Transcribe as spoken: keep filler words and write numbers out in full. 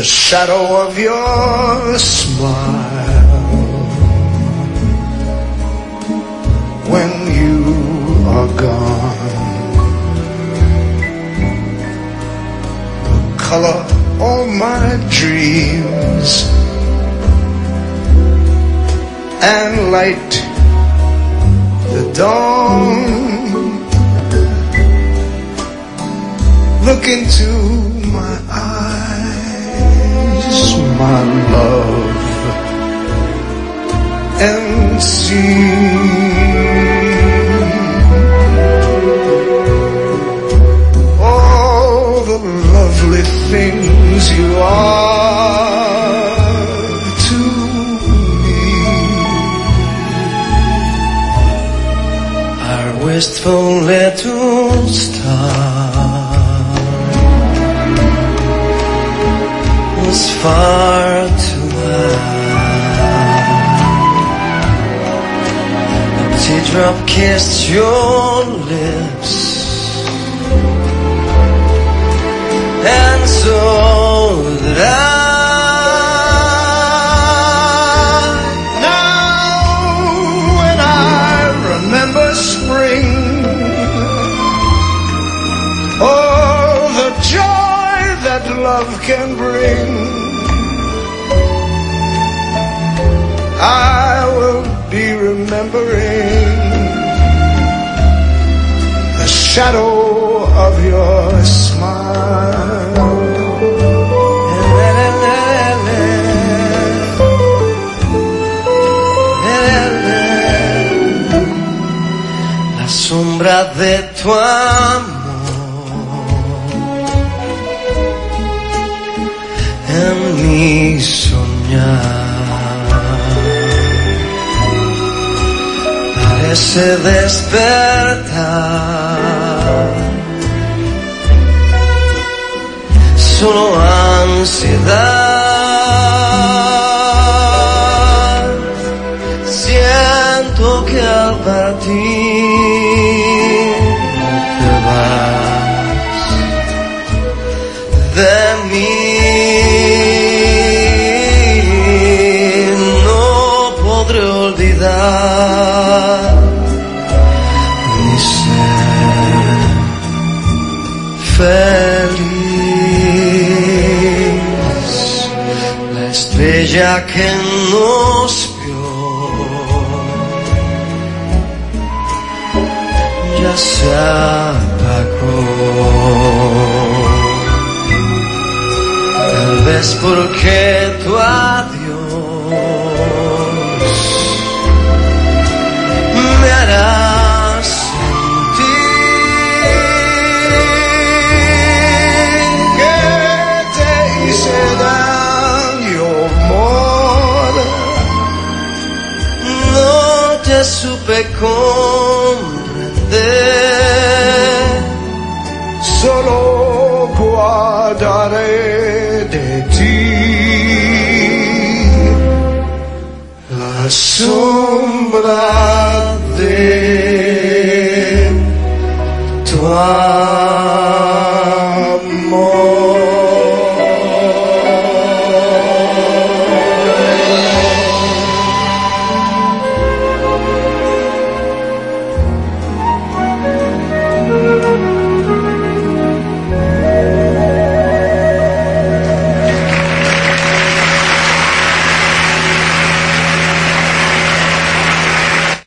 shadow of your smile when you are gone will color all my dreams and light the dawn. Look into my eyes, my love, and see all the lovely things you are to me. Our wistful little star was far too high. A teardrop kissed your lips, and so did I. Now when I remember spring, oh, the joy that love can bring, I will be remembering the shadow of your smile. La sombra de tu amor en mi soñar parece despertar solo ansiedad. Siento que al partir te vas de mí. No podré olvidar ni ser feliz. La estrella que nos vio ya se apagó, tal vez porque tu adiós me hará supe comprender. Solo guardaré de ti la sombra de tu amor.